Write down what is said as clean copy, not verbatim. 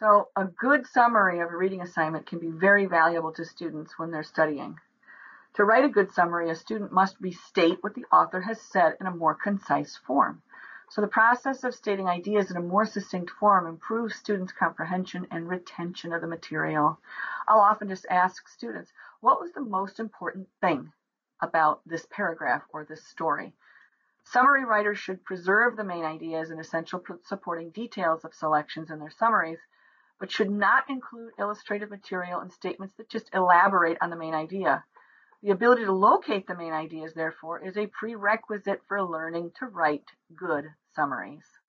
So a good summary of a reading assignment can be very valuable to students when they're studying. To write a good summary, a student must restate what the author has said in a more concise form. So the process of stating ideas in a more succinct form improves students' comprehension and retention of the material. I'll often just ask students, what was the most important thing about this paragraph or this story? Summary writers should preserve the main ideas and essential supporting details of selections in their summaries, but should not include illustrative material and statements that just elaborate on the main idea. The ability to locate the main ideas, therefore, is a prerequisite for learning to write good summaries.